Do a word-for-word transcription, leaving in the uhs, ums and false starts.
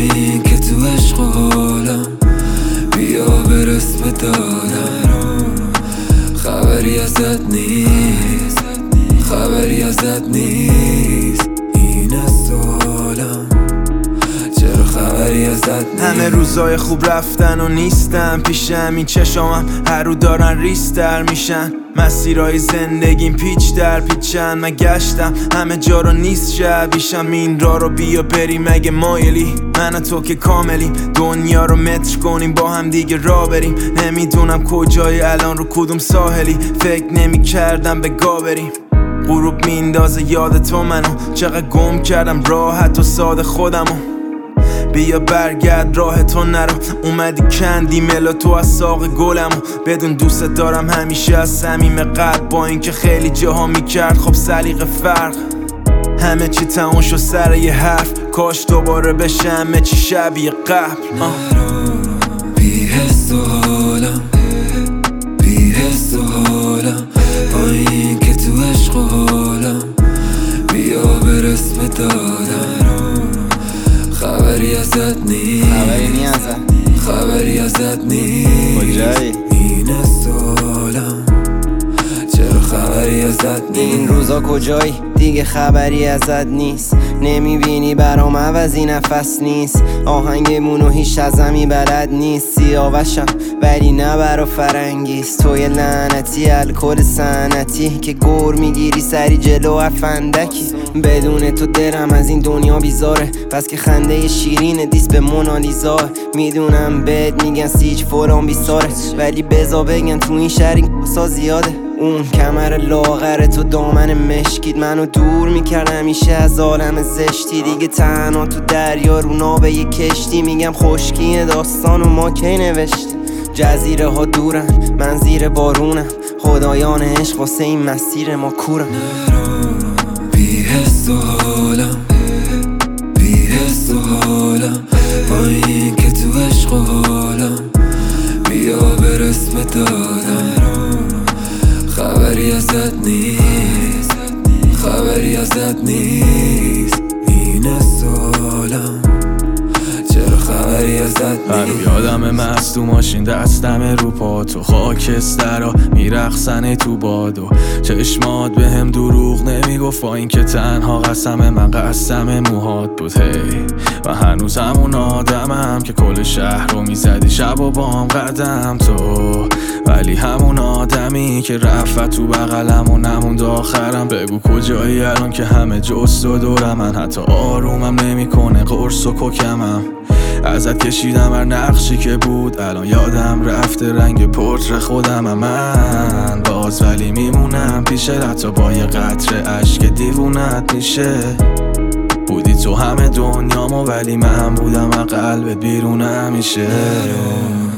این که تو عشق و حالم، بیا برس به دادم. خبری ازت نیست، خبری ازت نیست، اینه سوالم، چرا خبری ازت نیست؟ همه روزای خوب رفتن و نیستم پیشم، این چشامم هر رو دارن ریستر میشن. مسیرهای زندگیم پیچ در پیچن، من گشتم همه جا رو نیست شبیشم. این را رو بیا بریم اگه مایلی، من و تو که کاملیم، دنیا رو متر کنیم با هم دیگه را بریم. نمیدونم کجای الان رو کدوم ساحلی، فکر نمی کردم به گا بریم. غروب میندازه یاد تو منو، چقدر گم کردم راحت و ساده خودمو. بیا برگرد راه تو نرو، اومدی کندی ملا تو از ساق گلمو. بدون دوست دارم همیشه از صمیم قلب، با اینکه خیلی جاها میکرد خب سلیقه فرق. همه چی تموم شد سر یه حرف، کاش دوباره بشه همه چی شبیه قبل. بی حس و حالم، بی حس و حالم، با این که تو عشق و حالم، بیا برس به دادم. خبری ازت نیست، خبری نی ازت، خبری ازت نیست، کجایی؟ اینه سوالم، چرا خبری ازت نیست؟ این روزا کجایی؟ دیگه خبری ازت نیست. نمیبینی برام عوضی نفس نیست، آهنگمونو هیچ ازمی بلد نیست. سیاوشم ولی نه برا فرنگیست، توی لعنتی الکل سنتی که گر میگیری سری جلو افندکی. بدون تو دلم از این دنیا بیزاره، پس که خنده شیرین دیست به مونالیزا. میدونم بهت میگن سیج فلان بیساره، ولی بزا بگن تو این شهر این کسا زیاده. اون کمر لاغر تو دامن مشکید منو دور میکرد همیشه از عالم زشتی. دیگه تنها تو دریا رو ناوه یه کشتی، میگم خشکی داستان و ما کی نوشتی. جزیره ها دورن من زیر بارونم، خدایان عشق واسه این مسیر ما کورم. بی حس و حالم، بی حس و حالم، با این که تو عشق و حالم، بیا برس به دادم. خبری ازت نیست، خبری ازت نیست، اینه سوالم، چرا خبری ازت نیست؟ هنو یادم مست تو ماشین دستم رو پا، تو خاکسترا میرقصن تو بادو. چشمات به هم دروغ نمیگفت، با این که تنها قسم من قسم موهات بود. هی و هنوز همون آدمم که کل شهر رو میزدی شب و بام قدم تو، ولی همون آدمی که رفت تو بغلم و نموند آخرم. بگو کجایی الان که همه جست و دورم، من حتی آرومم نمیکنه قرص و کوکمم. ازت کشیدم هر نقشی که بود، الان یادم رفته رنگ پورتر خودم. من باز ولی میمونم پیشه، حتی با یه قطره عشق دیوونت میشه. بودی تو همه دنیامو ولی من بودم از قلبت بیرون همیشه.